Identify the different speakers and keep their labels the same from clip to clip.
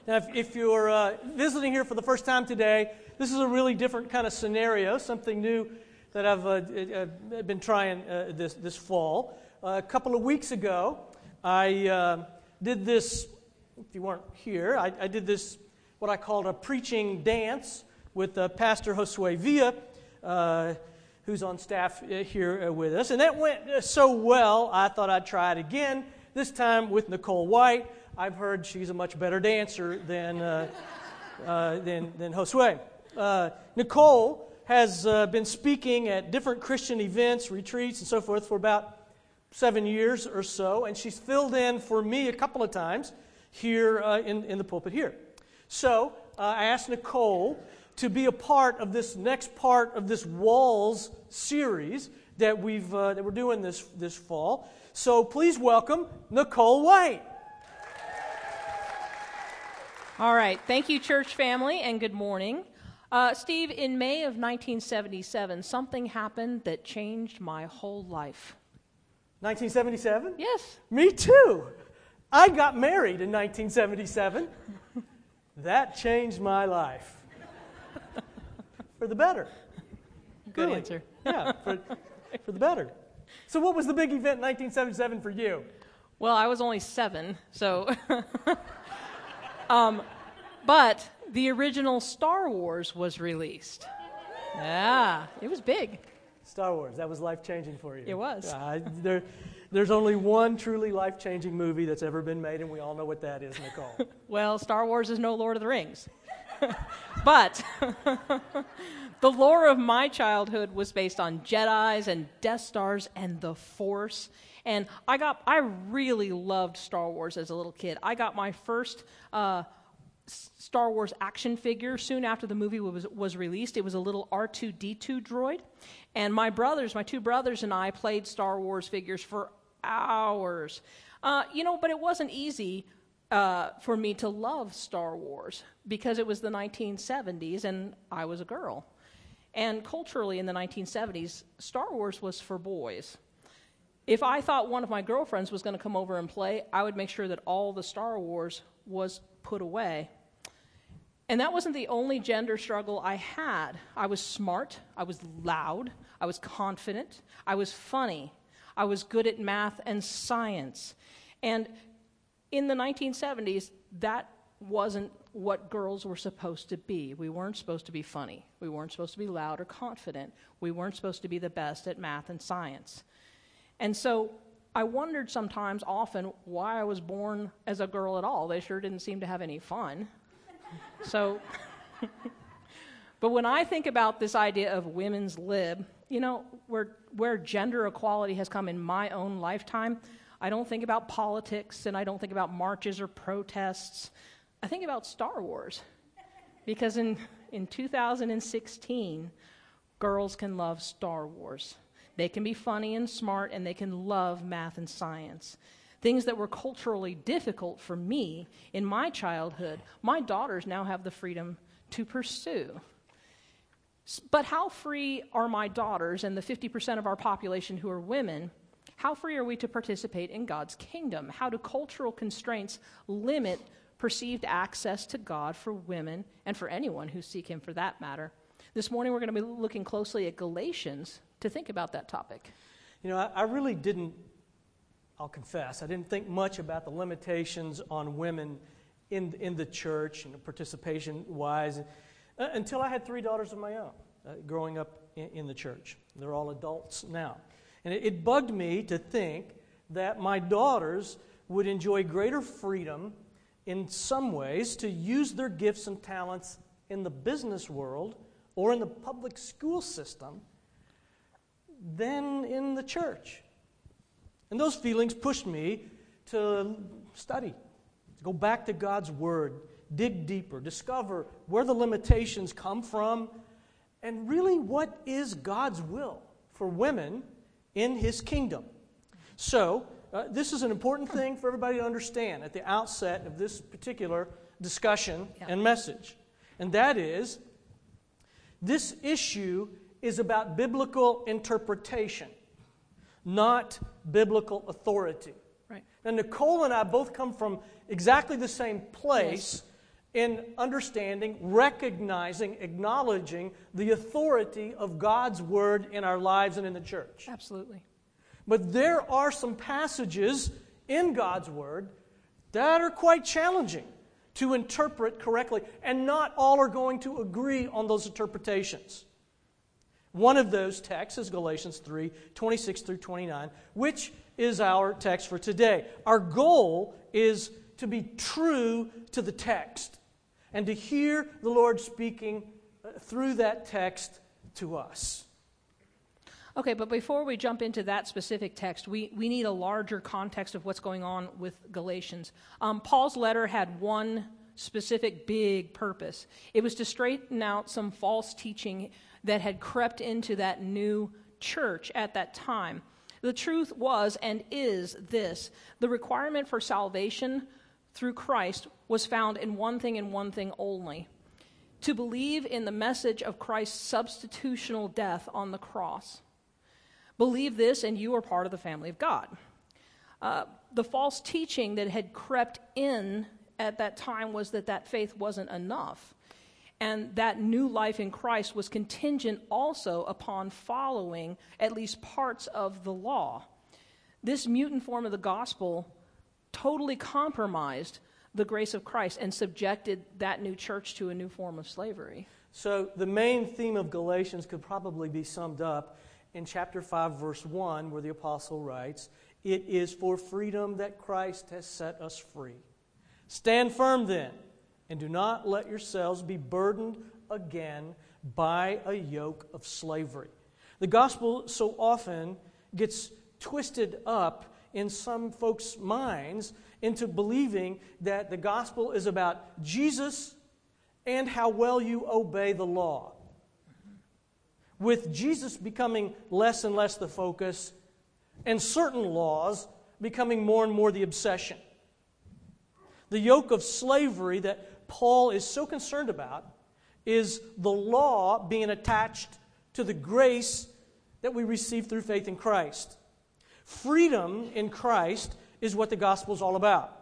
Speaker 1: Now, if you're visiting here for the first time today, this is a really different kind of scenario, something new that I've been trying this fall. A couple of weeks ago, I did this, if you weren't here, I did this, what I called a preaching dance with Pastor Josue Villa, who's on staff here with us. And that went so well, I thought I'd try it again, this time with Nicole White. I've heard she's a much better dancer than Josue. Nicole has been speaking at different Christian events, retreats, and so forth for about 7 years or so, and she's filled in for me a couple of times here in the pulpit here. So I asked Nicole to be a part of this next part of this Walls series that we're doing this fall. So please welcome Nicole White.
Speaker 2: All right. Thank you, church family, and good morning. Steve, in May of 1977, something happened that changed my whole life.
Speaker 1: 1977?
Speaker 2: Yes.
Speaker 1: Me too. I got married in 1977. That changed my life. For the better.
Speaker 2: Good
Speaker 1: really.
Speaker 2: Answer.
Speaker 1: Yeah, for the better. So what was the big event in 1977 for you?
Speaker 2: Well, I was only 7, so... But the original Star Wars was released. Yeah, it was big.
Speaker 1: Star Wars, that was life-changing for you.
Speaker 2: It was.
Speaker 1: There's only one truly life-changing movie that's ever been made, and we all know what that is, Nicole.
Speaker 2: Well, Star Wars is no Lord of the Rings. But the lore of my childhood was based on Jedis and Death Stars and the Force. And I really loved Star Wars as a little kid. I got my first Star Wars action figure soon after the movie was released. It was a little R2-D2 droid. And my two brothers and I played Star Wars figures for hours. But it wasn't easy for me to love Star Wars because it was the 1970s and I was a girl. And culturally in the 1970s, Star Wars was for boys. If I thought one of my girlfriends was going to come over and play, I would make sure that all the Star Wars was put away. And that wasn't the only gender struggle I had. I was smart, I was loud, I was confident, I was funny, I was good at math and science. And in the 1970s, that wasn't what girls were supposed to be. We weren't supposed to be funny. We weren't supposed to be loud or confident. We weren't supposed to be the best at math and science. And so I wondered sometimes, often, why I was born as a girl at all. They sure didn't seem to have any fun. So, but when I think about this idea of women's lib, where gender equality has come in my own lifetime, I don't think about politics and I don't think about marches or protests. I think about Star Wars. Because in 2016, girls can love Star Wars. They can be funny and smart, and they can love math and science. Things that were culturally difficult for me in my childhood, my daughters now have the freedom to pursue. But how free are my daughters and the 50% of our population who are women? How free are we to participate in God's kingdom? How do cultural constraints limit perceived access to God for women and for anyone who seek Him for that matter? This morning we're going to be looking closely at Galatians to think about that topic.
Speaker 1: I really didn't, I'll confess, I didn't think much about the limitations on women in the church, participation-wise, until I had 3 daughters of my own growing up in the church. They're all adults now. And it bugged me to think that my daughters would enjoy greater freedom in some ways to use their gifts and talents in the business world or in the public school system than in the church. And those feelings pushed me to study, to go back to God's Word, dig deeper, discover where the limitations come from, and really what is God's will for women in His kingdom. So, this is an important thing for everybody to understand at the outset of this particular discussion and message. And that is, this issue is about biblical interpretation, not biblical authority.
Speaker 2: Right.
Speaker 1: Now, Nicole and I both come from exactly the same place, in understanding, recognizing, acknowledging the authority of God's Word in our lives and in the church.
Speaker 2: Absolutely.
Speaker 1: But there are some passages in God's Word that are quite challenging to interpret correctly, and not all are going to agree on those interpretations. One of those texts is Galatians 3, 26 through 29, which is our text for today. Our goal is to be true to the text and to hear the Lord speaking through that text to us.
Speaker 2: Okay, but before we jump into that specific text, we need a larger context of what's going on with Galatians. Paul's letter had one specific big purpose. It was to straighten out some false teaching that had crept into that new church at that time. The truth was and is this: the requirement for salvation through Christ was found in one thing and one thing only: to believe in the message of Christ's substitutional death on the cross. Believe this and you are part of the family of God. The false teaching that had crept in at that time was that faith wasn't enough. And that new life in Christ was contingent also upon following at least parts of the law. This mutant form of the gospel totally compromised the grace of Christ and subjected that new church to a new form of slavery.
Speaker 1: So the main theme of Galatians could probably be summed up in chapter 5, verse 1, where the apostle writes, "It is for freedom that Christ has set us free. Stand firm then, and do not let yourselves be burdened again by a yoke of slavery." The gospel so often gets twisted up in some folks' minds into believing that the gospel is about Jesus and how well you obey the law, with Jesus becoming less and less the focus and certain laws becoming more and more the obsession. The yoke of slavery that Paul is so concerned about is the law being attached to the grace that we receive through faith in Christ. Freedom in Christ is what the gospel is all about.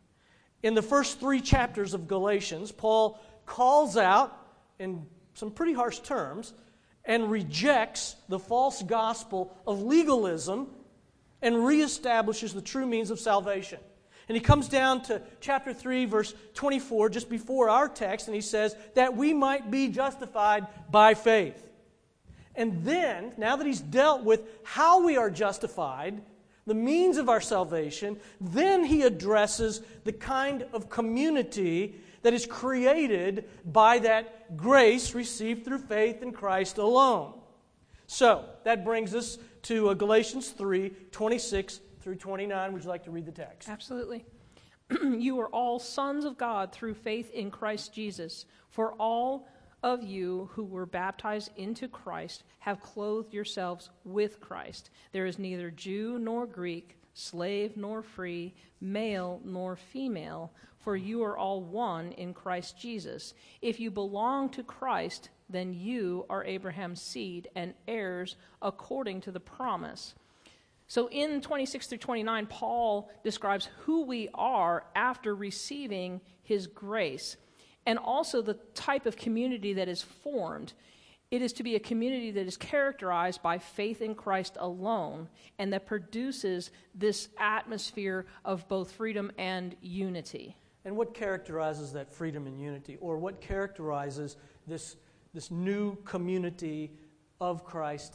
Speaker 1: In the first 3 chapters of Galatians, Paul calls out, in some pretty harsh terms, and rejects the false gospel of legalism and reestablishes the true means of salvation. And he comes down to chapter 3, verse 24, just before our text, and he says that we might be justified by faith. And then, now that he's dealt with how we are justified, the means of our salvation, then he addresses the kind of community that is created by that grace received through faith in Christ alone. So, that brings us to Galatians 3, 26 through 29. Would you like to read the text?
Speaker 2: Absolutely. You are all sons of God through faith in Christ Jesus. For all of you who were baptized into Christ have clothed yourselves with Christ. There is neither Jew nor Greek, slave nor free, male nor female, for you are all one in Christ Jesus. If you belong to Christ, then you are Abraham's seed and heirs according to the promise. So in 26 through 29, Paul describes who we are after receiving his grace, and also the type of community that is formed. It is to be a community that is characterized by faith in Christ alone, and that produces this atmosphere of both freedom and unity.
Speaker 1: And what characterizes that freedom and unity? Or what characterizes this new community of Christ?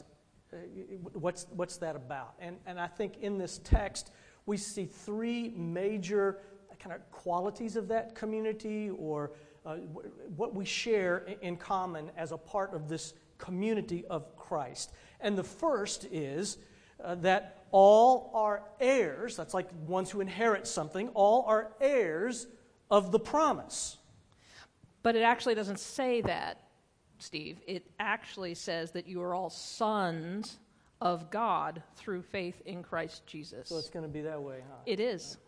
Speaker 1: What's that about? And I think in this text, we see 3 major kind of qualities of that community, or what we share in common as a part of this community of Christ. And the first is that all are heirs. That's like ones who inherit something. All are heirs of the promise.
Speaker 2: But it actually doesn't say that, Steve. It actually says that you are all sons of God through faith in Christ Jesus.
Speaker 1: So it's going to be that way, huh?
Speaker 2: It is.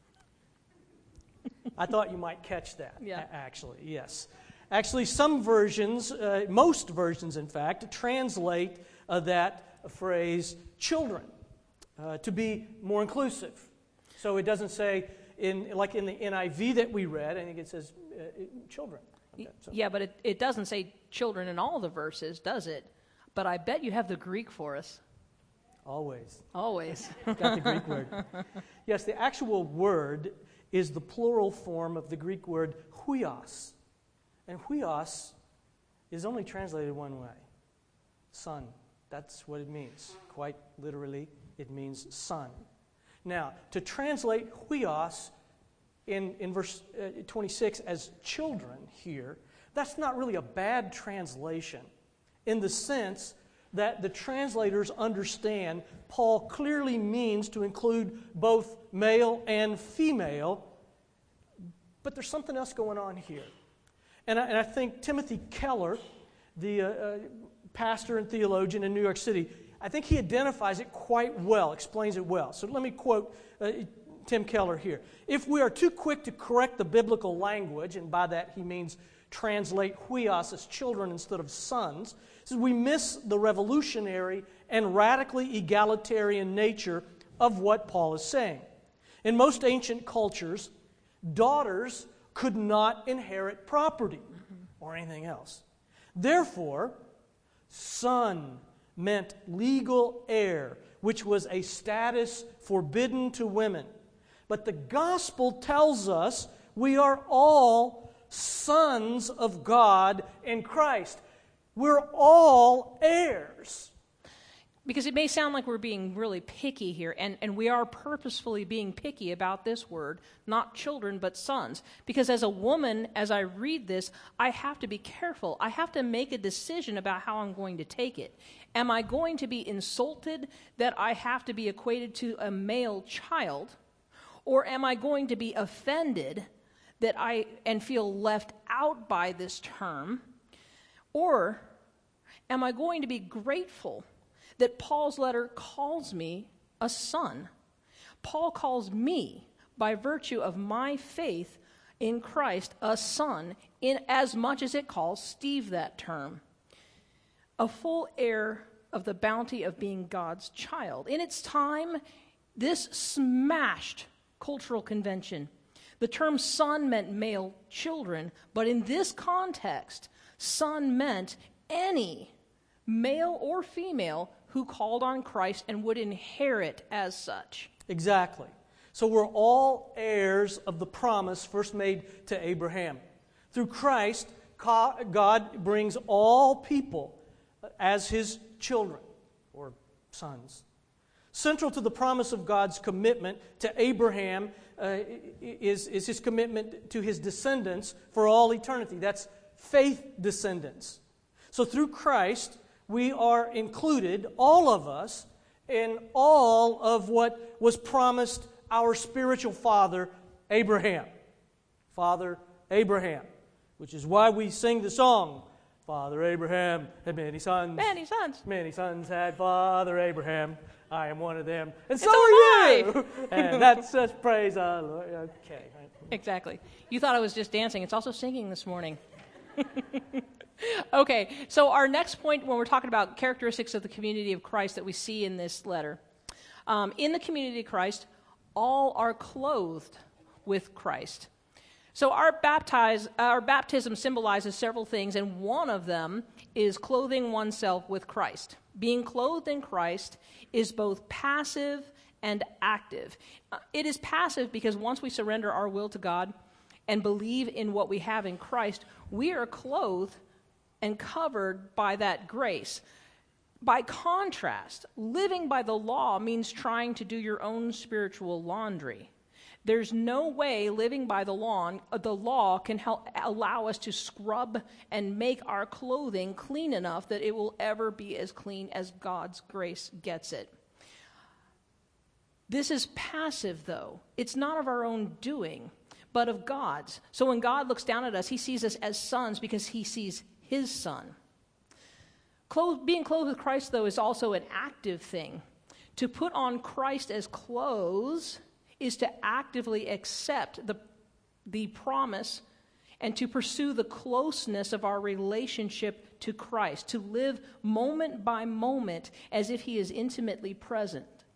Speaker 1: I thought you might catch that,
Speaker 2: Yeah.
Speaker 1: Actually, yes. Actually, some versions, most versions, in fact, translate that phrase children to be more inclusive. So it doesn't say like in the NIV that we read, I think it says children. Okay, so.
Speaker 2: Yeah, but it doesn't say children in all the verses, does it? But I bet you have the Greek for us.
Speaker 1: Always.
Speaker 2: Always.
Speaker 1: Got the Greek word. Yes, the actual word is the plural form of the Greek word huios. And huios is only translated one way. Son. That's what it means. Quite literally, it means son. Now, to translate huios in verse 26 as children here, that's not really a bad translation in the sense that the translators understand Paul clearly means to include both male and female, but there's something else going on here. And I think Timothy Keller, the pastor and theologian in New York City, I think he identifies it quite well, explains it well. So let me quote Tim Keller here. If we are too quick to correct the biblical language, and by that he means translate huios as children instead of sons, so we miss the revolutionary and radically egalitarian nature of what Paul is saying. In most ancient cultures, daughters could not inherit property or anything else. Therefore, son meant legal heir, which was a status forbidden to women. But the gospel tells us we are all sons of God in Christ. We're all heirs.
Speaker 2: Because it may sound like we're being really picky here, and we are purposefully being picky about this word, not children, but sons. Because as a woman, as I read this, I have to be careful. I have to make a decision about how I'm going to take it. Am I going to be insulted that I have to be equated to a male child? Or am I going to be offended that and feel left out by this term? Or am I going to be grateful that Paul's letter calls me a son? Paul calls me, by virtue of my faith in Christ, a son, in as much as it calls Steve that term. A full heir of the bounty of being God's child. In its time, this smashed cultural convention. The term son meant male children, but in this context, son meant any male or female who called on Christ and would inherit as such.
Speaker 1: Exactly. So we're all heirs of the promise first made to Abraham. Through Christ, God brings all people as his children or sons. Central to the promise of God's commitment to Abraham is his commitment to his descendants for all eternity. That's faith descendants. So through Christ, we are included, all of us, in all of what was promised our spiritual father, Abraham. Father Abraham, which is why we sing the song, Father Abraham had many sons.
Speaker 2: Many sons.
Speaker 1: Many sons had Father Abraham. I am one of them. And so
Speaker 2: so
Speaker 1: are
Speaker 2: am
Speaker 1: you. And that's such praise the Lord. Okay. Right.
Speaker 2: Exactly. You thought I was just dancing. It's also singing this morning. Okay, so our next point when we're talking about characteristics of the community of Christ that we see in this letter. In the community of Christ, all are clothed with Christ. So our baptism symbolizes several things, and one of them is clothing oneself with Christ. Being clothed in Christ is both passive and active. It is passive because once we surrender our will to God and believe in what we have in Christ, we are clothed and covered by that grace. By contrast, living by the law means trying to do your own spiritual laundry. There's no way living by the law can allow us to scrub and make our clothing clean enough that it will ever be as clean as God's grace gets it. This is passive, though. It's not of our own doing, but of God's. So when God looks down at us, he sees us as sons because he sees his son. Being clothed with Christ, though, is also an active thing. To put on Christ as clothes is to actively accept the promise and to pursue the closeness of our relationship to Christ, to live moment by moment as if he is intimately present.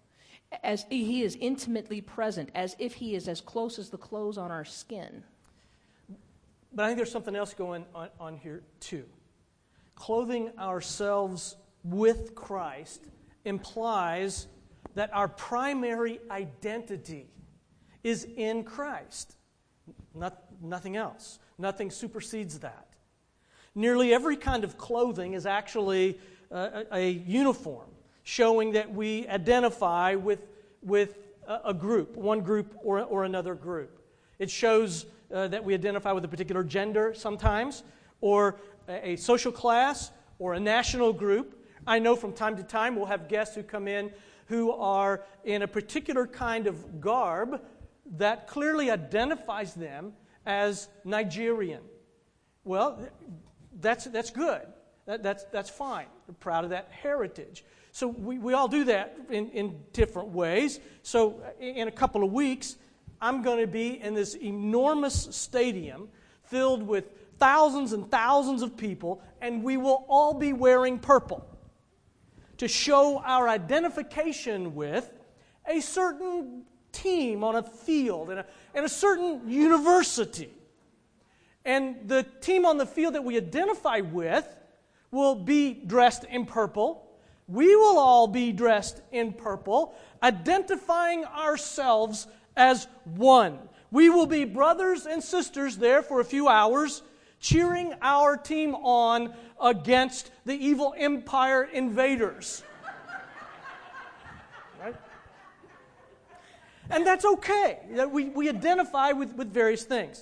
Speaker 2: as he is intimately present, as if he is as close as the clothes on our skin.
Speaker 1: But I think there's something else going on here too. Clothing ourselves with Christ implies that our primary identity is in Christ. Nothing else. Nothing supersedes that. Nearly every kind of clothing is actually a uniform, showing that we identify with a group, one group or another group. It shows that we identify with a particular gender sometimes, or a social class, or a national group. I know from time to time we'll have guests who come in who are in a particular kind of garb that clearly identifies them as Nigerian. Well, that's good. That's fine. We're proud of that heritage. So we all do that in different ways. So in a couple of weeks, I'm going to be in this enormous stadium filled with thousands and thousands of people, and we will all be wearing purple to show our identification with a certain team on a field and a certain university. And the team on the field that we identify with will be dressed in purple. We will all be dressed in purple, identifying ourselves as one. We will be brothers and sisters there for a few hours, cheering our team on against the evil empire invaders. Right? And that's okay. We identify with various things.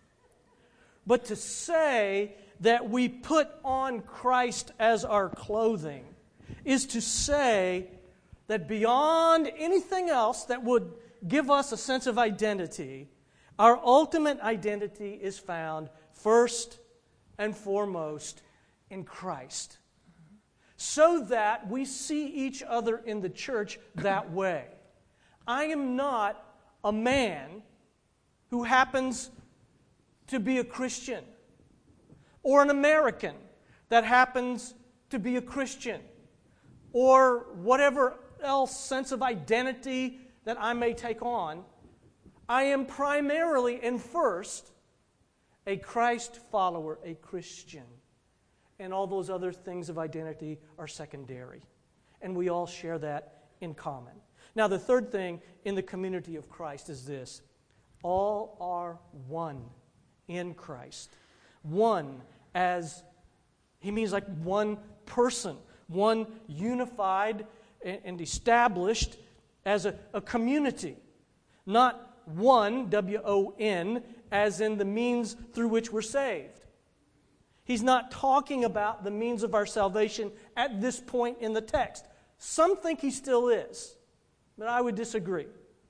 Speaker 1: But to say that we put on Christ as our clothing is to say that beyond anything else that would give us a sense of identity, our ultimate identity is found first and foremost in Christ, so that we see each other in the church that way. I am not a man who happens to be a Christian, or an American that happens to be a Christian, or whatever else sense of identity that I may take on. I am primarily and first a Christ follower, a Christian. And all those other things of identity are secondary. And we all share that in common. Now, the third thing in the community of Christ is this. All are one in Christ. One as, he means like one person, one unified and established as a community. Not one, W-O-N, as in the means through which we're saved. He's not talking about the means of our salvation at this point in the text. Some think he still is, but I would disagree.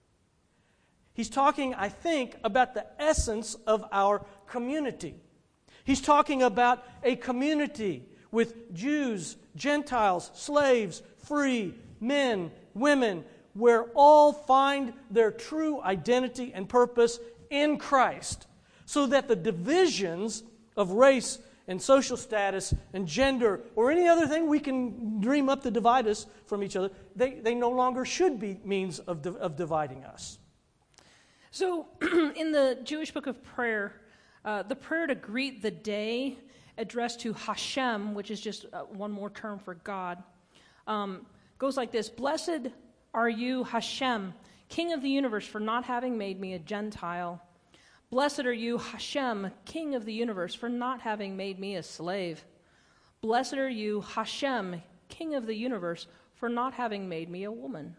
Speaker 1: He's talking, I think, about the essence of our community. He's talking about a community with Jews, Gentiles, slaves, free, men, women, where all find their true identity and purpose in Christ, so that the divisions of race and social status and gender or any other thing we can dream up to divide us from each other, they no longer should be means of dividing us.
Speaker 2: So in the Jewish book of prayer, the prayer to greet the day addressed to Hashem, which is just one more term for God, goes like this: Blessed are you, Hashem, King of the universe, for not having made me a Gentile. Blessed are you, Hashem, King of the universe, for not having made me a slave. Blessed are you, Hashem, King of the universe, for not having made me a woman.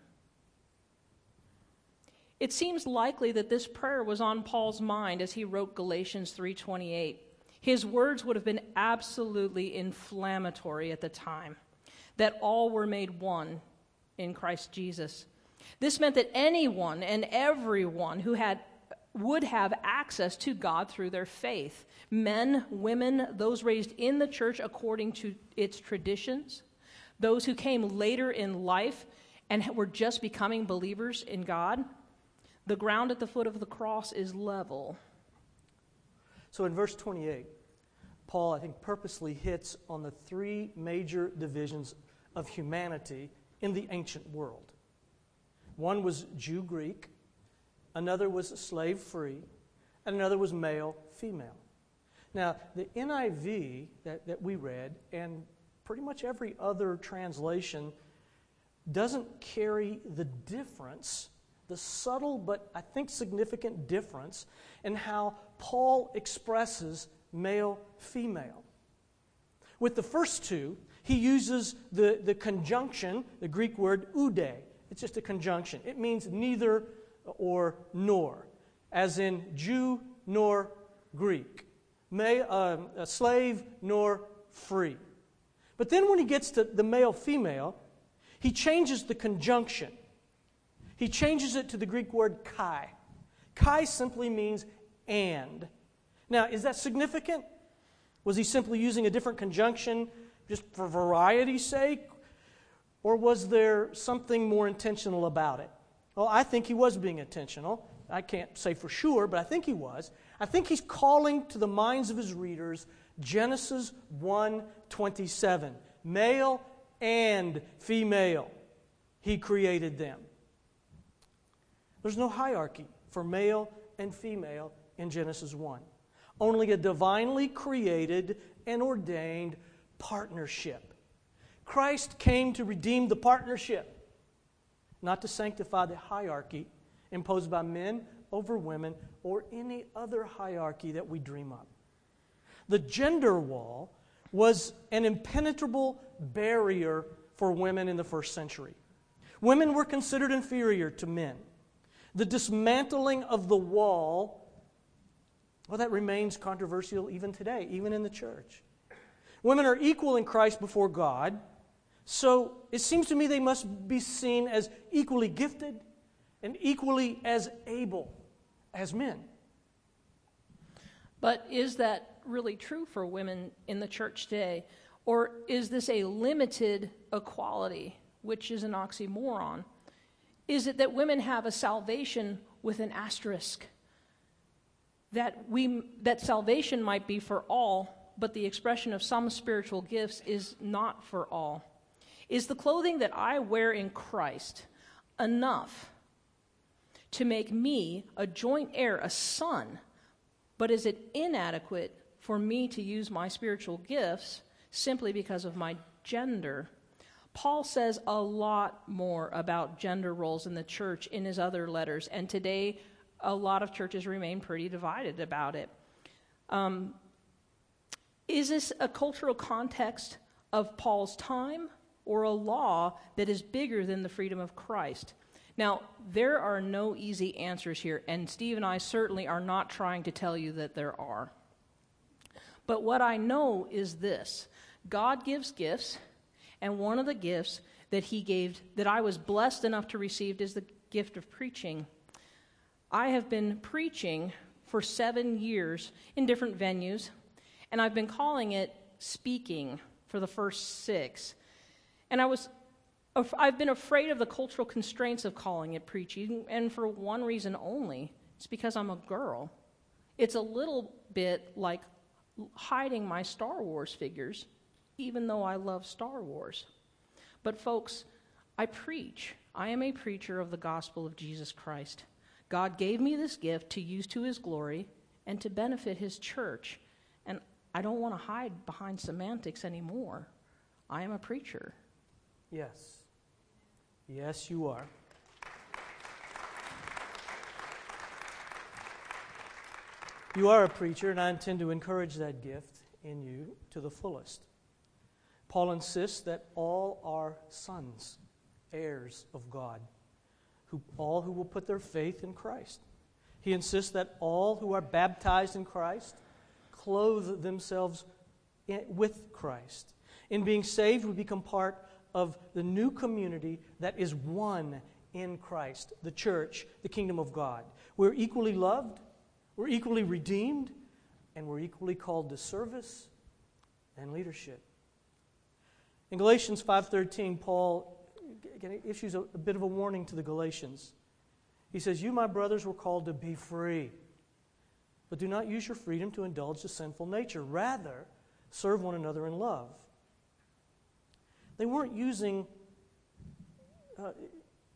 Speaker 2: It seems likely that this prayer was on Paul's mind as he wrote Galatians 3:28. His words would have been absolutely inflammatory at the time, that all were made one in Christ Jesus. This meant that anyone and everyone who would have access to God through their faith. Men, women, those raised in the church according to its traditions, those who came later in life and were just becoming believers in God. The ground at the foot of the cross is level.
Speaker 1: So in verse 28, Paul, I think, purposely hits on the three major divisions of humanity in the ancient world. One was Jew-Greek, another was slave-free, and another was male-female. Now, the NIV that we read, and pretty much every other translation, doesn't carry the difference, the subtle but I think significant difference in how Paul expresses male-female. With the first two, he uses the conjunction, the Greek word oude. It's just a conjunction. It means neither or nor, as in Jew nor Greek, a slave nor free. But then when he gets to the male-female, he changes the conjunction. He changes it to the Greek word kai. Kai simply means and. Now, is that significant? Was he simply using a different conjunction just for variety's sake? Or was there something more intentional about it? Well, I think he was being intentional. I can't say for sure, but I think he was. I think he's calling to the minds of his readers Genesis 1:27. Male and female, he created them. There's no hierarchy for male and female in Genesis 1. Only a divinely created and ordained partnership. Christ came to redeem the partnership, not to sanctify the hierarchy imposed by men over women or any other hierarchy that we dream up. The gender wall was an impenetrable barrier for women in the first century. Women were considered inferior to men. The dismantling of the wall, well, that remains controversial even today, even in the church. Women are equal in Christ before God, so it seems to me they must be seen as equally gifted and equally as able as men.
Speaker 2: But is that really true for women in the church today? Or is this a limited equality, which is an oxymoron? Is it that women have a salvation with an asterisk? That salvation might be for all, but the expression of some spiritual gifts is not for all. Is the clothing that I wear in Christ enough to make me a joint heir, a son? But is it inadequate for me to use my spiritual gifts simply because of my gender? Paul says a lot more about gender roles in the church in his other letters, and today a lot of churches remain pretty divided about it. Is this a cultural context of Paul's time or a law that is bigger than the freedom of Christ? Now, there are no easy answers here, and Steve and I certainly are not trying to tell you that there are. But what I know is this: God gives gifts, and one of the gifts that he gave, that I was blessed enough to receive, is the gift of preaching. I have been preaching for 7 years in different venues, and I've been calling it speaking for the first 6. And I've been afraid of the cultural constraints of calling it preaching, and for one reason only. It's because I'm a girl. It's a little bit like hiding my Star Wars figures, even though I love Star Wars. But folks, I preach. I am a preacher of the gospel of Jesus Christ. God gave me this gift to use to his glory and to benefit his church. And I don't want to hide behind semantics anymore. I am a preacher.
Speaker 1: Yes. Yes, you are. You are a preacher, and I intend to encourage that gift in you to the fullest. Paul insists that all are sons, heirs of God, all who will put their faith in Christ. He insists that all who are baptized in Christ clothe themselves with Christ. In being saved, we become part of the new community that is one in Christ, the church, the kingdom of God. We're equally loved, we're equally redeemed, and we're equally called to service and leadership. In Galatians 5:13, Paul issues a bit of a warning to the Galatians. He says, "You, my brothers, were called to be free, but do not use your freedom to indulge the sinful nature. Rather, serve one another in love." They weren't using,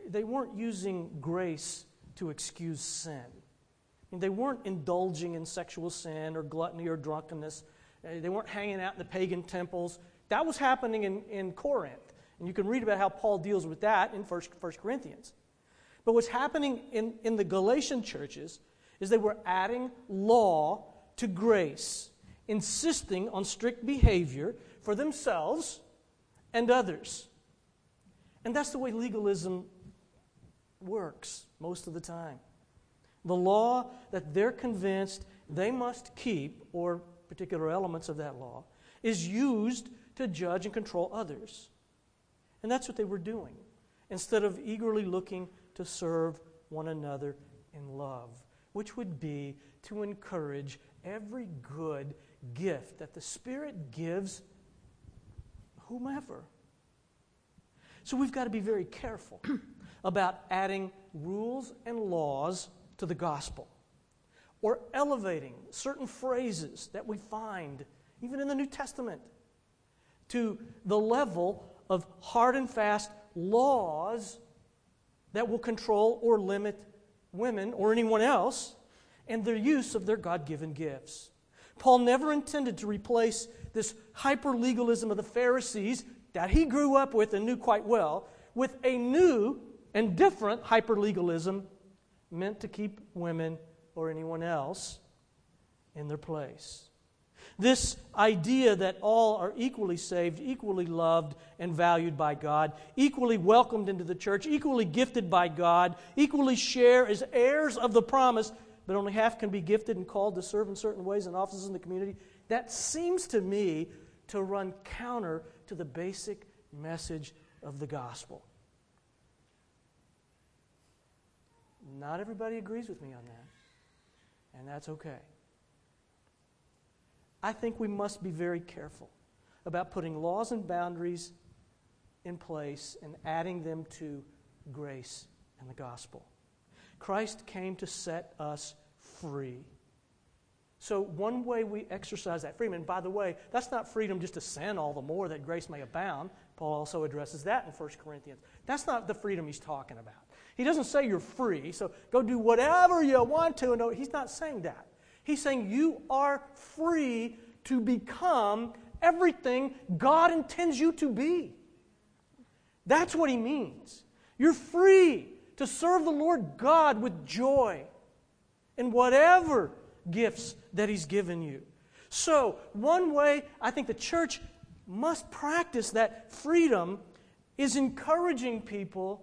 Speaker 1: they weren't using grace to excuse sin. They weren't indulging in sexual sin or gluttony or drunkenness. They weren't hanging out in the pagan temples. That was happening in Corinth. And you can read about how Paul deals with that in 1 Corinthians. But what's happening in the Galatian churches is they were adding law to grace, insisting on strict behavior for themselves and others. And that's the way legalism works most of the time. The law that they're convinced they must keep, or particular elements of that law, is used to judge and control others. And that's what they were doing, instead of eagerly looking to serve one another in love, which would be to encourage every good gift that the Spirit gives whomever. So we've got to be very careful about adding rules and laws to the gospel, or elevating certain phrases that we find even in the New Testament to the level of hard and fast laws that will control or limit women or anyone else and their use of their God-given gifts. Paul never intended to replace this hyper-legalism of the Pharisees that he grew up with and knew quite well with a new and different hyper-legalism meant to keep women or anyone else in their place. This idea that all are equally saved, equally loved and valued by God, equally welcomed into the church, equally gifted by God, equally share as heirs of the promise, but only half can be gifted and called to serve in certain ways in offices in the community, that seems to me to run counter to the basic message of the gospel. Not everybody agrees with me on that, and that's okay. I think we must be very careful about putting laws and boundaries in place and adding them to grace and the gospel. Christ came to set us free. So one way we exercise that freedom, and by the way, that's not freedom just to sin all the more that grace may abound. Paul also addresses that in 1 Corinthians. That's not the freedom he's talking about. He doesn't say you're free, so go do whatever you want to. No, he's not saying that. He's saying you are free to become everything God intends you to be. That's what he means. You're free to serve the Lord God with joy in whatever gifts that he's given you. So, one way I think the church must practice that freedom is encouraging people,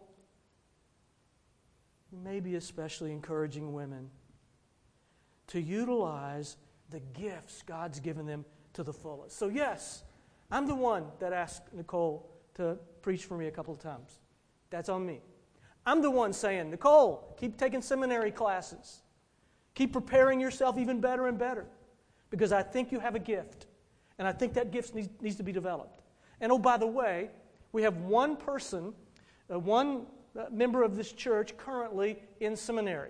Speaker 1: maybe especially encouraging women, to utilize the gifts God's given them to the fullest. So yes, I'm the one that asked Nicole to preach for me a couple of times. That's on me. I'm the one saying, Nicole, keep taking seminary classes. Keep preparing yourself even better and better, because I think you have a gift, and I think that gift needs to be developed. And oh, by the way, we have one person, one member of this church currently in seminary.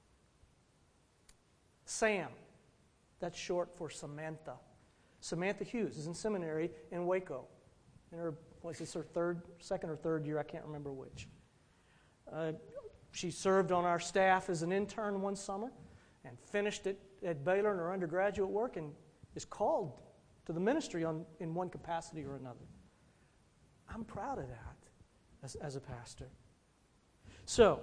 Speaker 1: Sam. That's short for Samantha. Samantha Hughes is in seminary in Waco. In her, second or third year, I can't remember which. She served on our staff as an intern one summer and finished it at Baylor in her undergraduate work and is called to the ministry in one capacity or another. I'm proud of that as a pastor. So,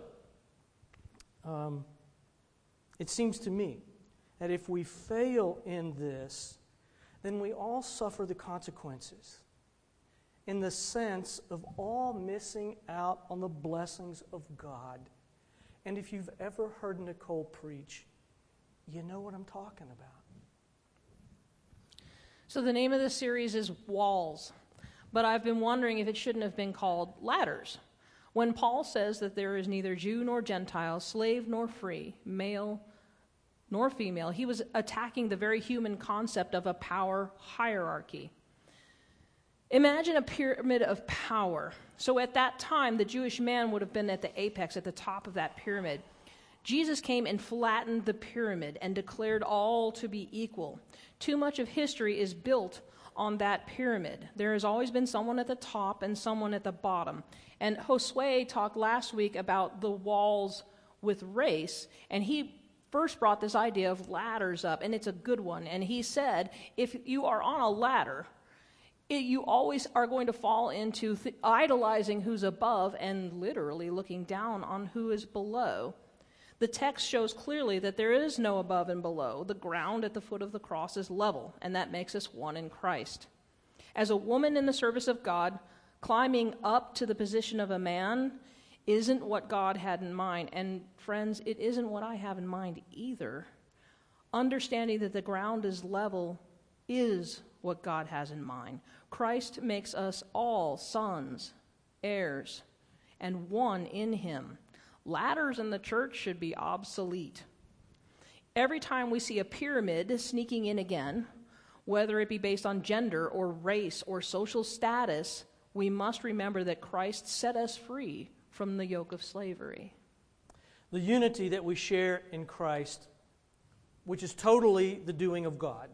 Speaker 1: it seems to me that if we fail in this, then we all suffer the consequences in the sense of all missing out on the blessings of God. And if you've ever heard Nicole preach, you know what I'm talking about.
Speaker 2: So the name of this series is Walls, but I've been wondering if it shouldn't have been called Ladders. When Paul says that there is neither Jew nor Gentile, slave nor free, male nor female, he was attacking the very human concept of a power hierarchy. Imagine a pyramid of power. So at that time, the Jewish man would have been at the apex, at the top of that pyramid. Jesus came and flattened the pyramid and declared all to be equal. Too much of history is built on that pyramid. There has always been someone at the top and someone at the bottom. And Josue talked last week about the walls with race, and he first brought this idea of ladders up, and it's a good one. And he said, if you are on a ladder, you always are going to fall into idolizing who's above and literally looking down on who is below. The text shows clearly that there is no above and below. The ground at the foot of the cross is level, and that makes us one in Christ. As a woman in the service of God, climbing up to the position of a man isn't what God had in mind. And friends, it isn't what I have in mind either. Understanding that the ground is level is what God has in mind. Christ makes us all sons, heirs, and one in him. Ladders in the church should be obsolete. Every time we see a pyramid sneaking in again, whether it be based on gender or race or social status, we must remember that Christ set us free from the yoke of slavery.
Speaker 1: The unity that we share in Christ, which is totally the doing of God,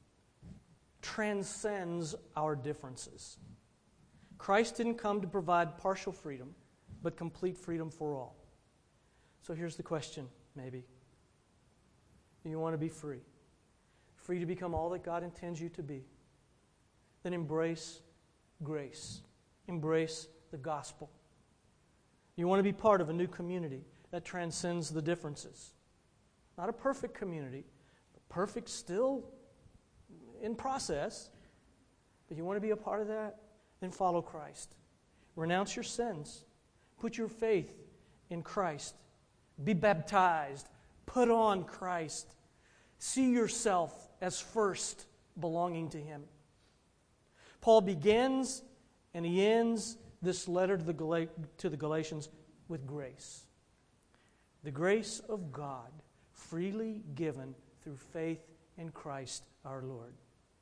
Speaker 1: transcends our differences. Christ didn't come to provide partial freedom, but complete freedom for all. So here's the question, maybe. Do you want to be free? Free to become all that God intends you to be? Then embrace grace. Embrace the gospel. You want to be part of a new community that transcends the differences. Not a perfect community, but perfect still in process. But you want to be a part of that? Then follow Christ. Renounce your sins. Put your faith in Christ. Be baptized. Put on Christ. See yourself as first belonging to Him. Paul begins and he ends this letter to the Galatians with grace. The grace of God freely given through faith in Christ our Lord.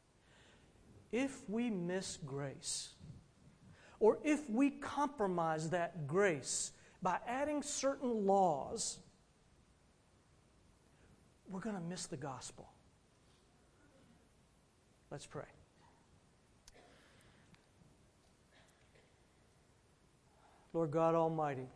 Speaker 1: If we miss grace, or if we compromise that grace by adding certain laws, we're going to miss the gospel. Let's pray. Lord God Almighty,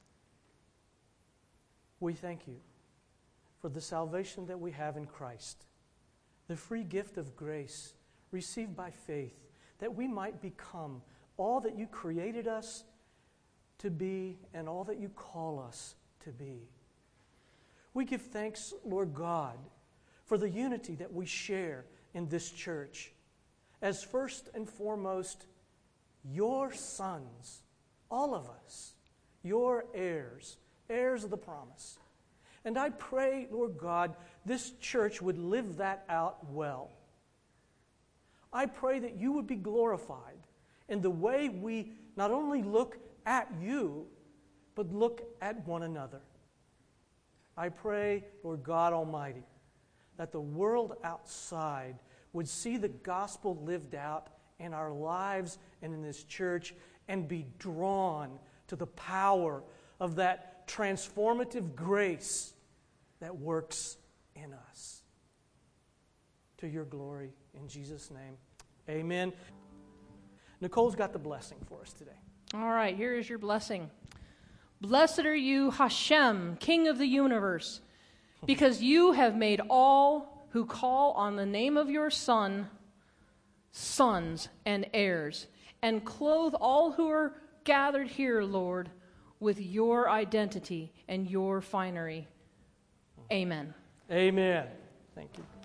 Speaker 1: we thank you for the salvation that we have in Christ, the free gift of grace received by faith, that we might become all that you created us to be and all that you call us to be. We give thanks, Lord God, for the unity that we share in this church as first and foremost your sons, all of us, your heirs, heirs of the promise. And I pray, Lord God, this church would live that out well. I pray that you would be glorified in the way we not only look at you, but look at one another. I pray, Lord God Almighty, that the world outside would see the gospel lived out in our lives and in this church and be drawn to the power of that transformative grace that works in us. To your glory, in Jesus' name, amen. Nicole's got the blessing for us today.
Speaker 2: All right, here is your blessing. Blessed are you, Hashem, King of the universe, because you have made all who call on the name of your Son sons and heirs, and clothe all who are gathered here, Lord, with your identity and your finery. Amen.
Speaker 1: Amen. Thank you.